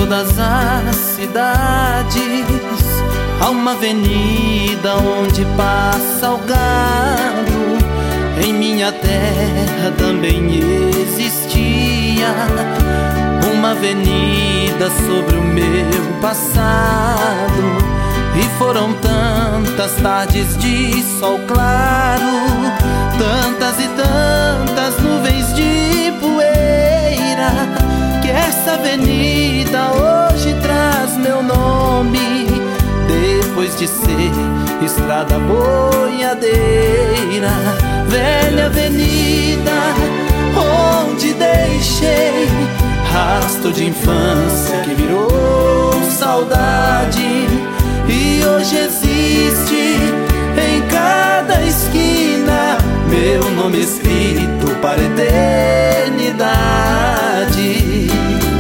todas as cidades há uma avenida onde passa o gado. Em minha terra também existia uma avenida sobre o meu passado. E foram tantas tardes de sol claro, tantas e tantas nuvens de poeira, que essa avenida hoje traz meu nome, depois de ser estrada boiadeira. Velha avenida onde deixei rastro de infância que virou saudade, e hoje existe em cada esquina meu nome escrito para a eternidade.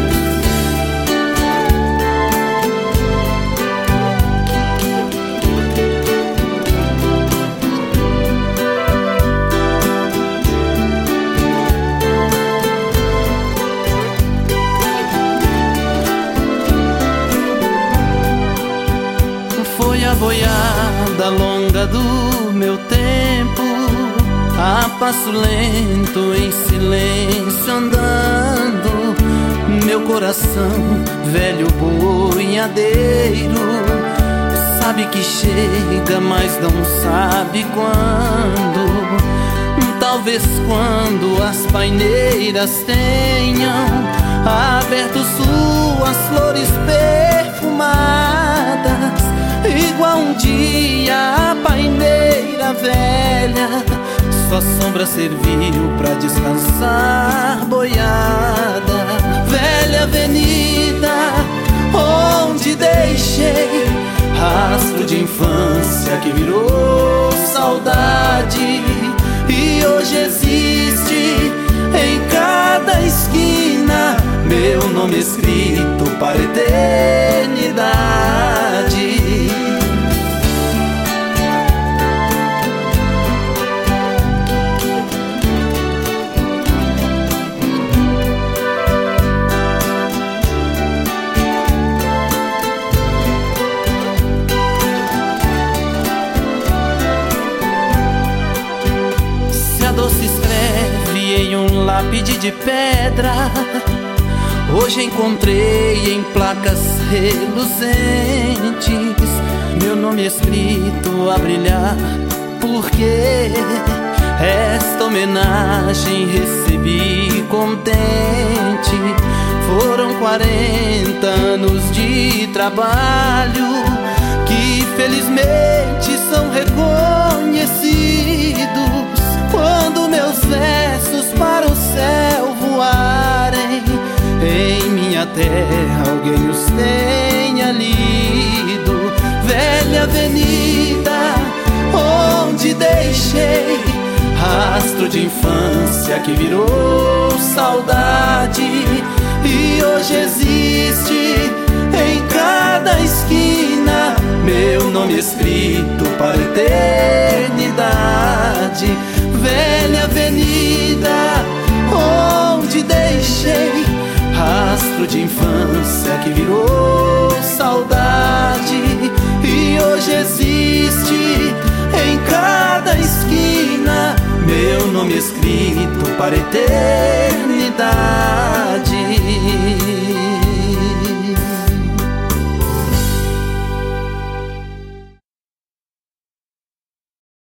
Foi a boiada longa do meu tempo, a passo lento, em silêncio andando. Meu coração, velho boiadeiro, sabe que chega, mas não sabe quando. Talvez quando as paineiras tenham aberto suas flores perfumadas, igual um dia a paineira velha, sua sombra serviu pra descansar boiada. Velha avenida onde deixei rastro de infância que virou saudade, e hoje existe em cada esquina meu nome escrito para a eternidade. Se escreve em um lápide de pedra, hoje encontrei em placas reluzentes meu nome escrito a brilhar, porque esta homenagem recebi contente. Foram 40 anos de trabalho que felizmente são reconhecidos quando meus versos para o céu voarem. Em minha terra alguém os tenha lido. Velha avenida onde deixei rastro de infância que virou saudade, e hoje existe em cada esquina meu nome escrito para a eternidade. Velha avenida onde deixei rastro de infância que virou saudade, e hoje existe em cada esquina meu nome escrito para a eternidade.